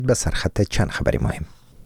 به سرخط چند خبری مهم.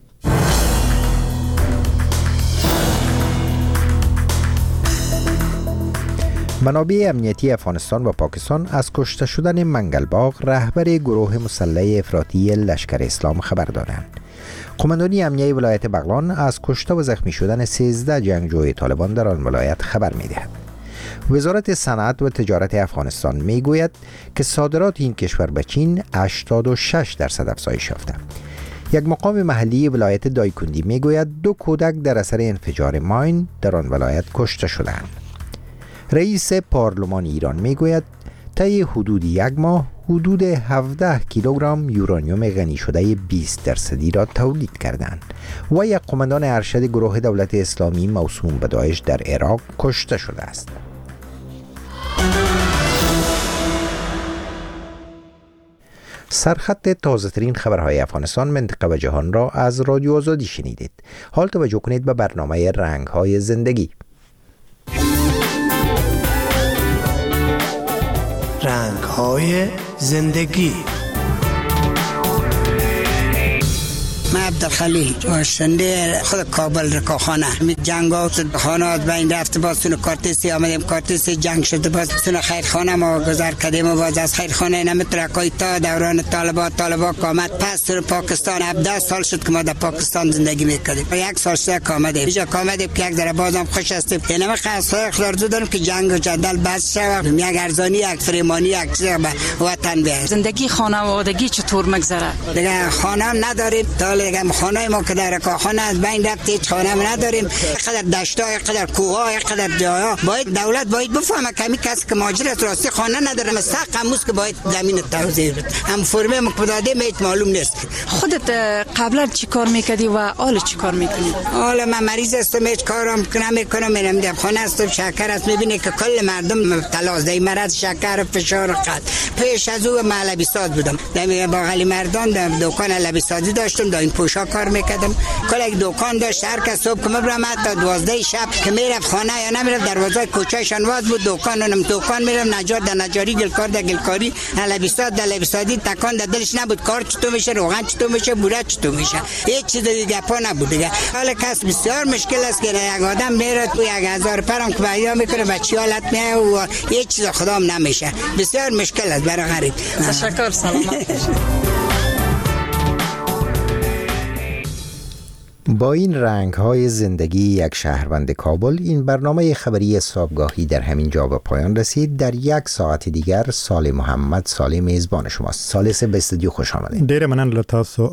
منابع امنیتی افغانستان و پاکستان از کشته شدن منگلباغ رهبر گروه مسلح افراطی لشکر اسلام خبر دادند. قماندانی امنیتی ولایت بغلان از کشته و زخمی شدن 13 جنگجوی طالبان در آن ولایت خبر می‌دهد. وزارت صنعت و تجارت افغانستان میگوید که صادرات این کشور به چین 86% افزایش یافته. یک مقام محلی ولایت دایکندی میگوید 2 کودک در اثر انفجار ماین در آن ولایت کشته شدند. رئیس پارلمان ایران میگوید طی حدود 1 ماه حدود 17 کیلوگرم یورانیوم غنی شده 20% را تولید کردند و یک قماندان ارشد گروه دولت اسلامی موسوم به داعش در عراق کشته شده است. سرخط تازه ترین خبرهای افغانستان، منطقه و جهان را از رادیو آزادی شنیدید. حال توجه کنید به برنامه رنگ‌های زندگی. رنگ‌های زندگی. من عبدالخلیل باشنده خود کابل رکاخانه می جنگ ها خانه بین رفت باز سون کارتیسی آمدیم کارتیسی جنگ شده باز سون خیرخانه ما گذر کردیم و باز از خیرخانه نمیترکای تا دوران طالبا کامد پس سون پاکستان 17 سال شد که ما در پاکستان زندگی میکردیم 1 سال شده کامدیم اینجا کامدیم که یک ذره بازم خوش هستیم یعنی ما خواهر دارم که جنگ و جدل بس شود یک ارزانی یک فریمانی یک چیز به وطن بیاید. زندگی خانوادگی چطور مگذره؟ دیگه خانه هم نداریم دیگه خانه ما که در کاخانه از بین رفت هیچ خانه هم نداریم. قدر دشت‌ها قدر کوه‌ها قدر جاها باید دولت باید بفهمه کمی کسی که مهاجر است راستی خانه نداره مستحق هموس که باید زمین توزیع بده هم فرمه مقداده میت معلوم نیست. خودت قبلا چی کار میکردی و حالا چی کار میکنی؟ حالا من مریض هستم هیچ کارم نمیکنم میرم در خانه هستم شکر است میبینی که کل مردم مبتلا است در مرض شکر فشار قلب. پیش از او من لبیساز بودم در باغلی مردان در دکان لبیسازی داشتم در این پوشا کار میکردم کل یک دکان داشت هر کس صبح که میبرم تا 12 شب که میرفت خانه یا نمیرفت دروازه کوچه‌شان واز بود دکان میرم نجار در نجاری گلکار در گلکاری لبیساز در لبیسازی تکان در دلش نبود کار چطور میشه روغن چطور میشه بوره چطور میشه هیچ چیز دیگه پا نبود دیگه. حالا کس بسیار مشکل است که یک آدم میره تو 1000 پرم که پیدا میکنه بچی حالت میه و هیچ چیز خدام نمیشه بسیار مشکل است برای غریب. تشکر سلامت. با این رنگ‌های زندگی یک شهروند کابل این برنامه خبری صبحگاهی در همین جا به پایان رسید. در 1 ساعت دیگر سال محمد سال میزبان شماست. سالس به استودیو خوش آمدید. ډیر مننه له تاسو